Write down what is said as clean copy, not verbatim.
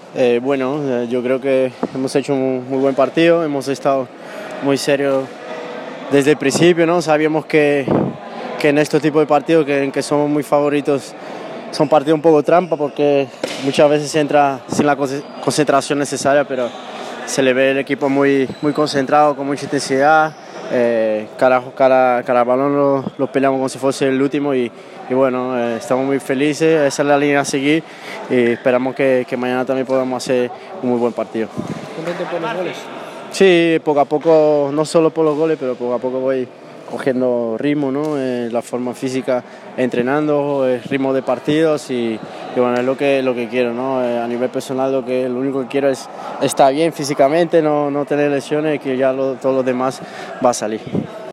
Yo creo que hemos hecho un muy buen partido, hemos estado muy serios desde el principio, ¿no? Sabíamos que en estos tipos de partidos en que somos muy favoritos son partidos un poco trampa porque muchas veces se entra sin la concentración necesaria, pero se le ve el equipo muy concentrado, con mucha intensidad. Cara al balón lo peleamos como si fuese el último y estamos muy felices, esa es la línea a seguir y esperamos que mañana también podamos hacer un muy buen partido. ¿Contento por los goles? Sí, poco a poco, no solo por los goles, pero poco a poco voy cogiendo ritmo, ¿no? La forma física, entrenando, el ritmo de partidos y es lo que quiero, ¿no? A nivel personal lo único que quiero es estar bien físicamente, no tener lesiones y que ya todo lo demás va a salir.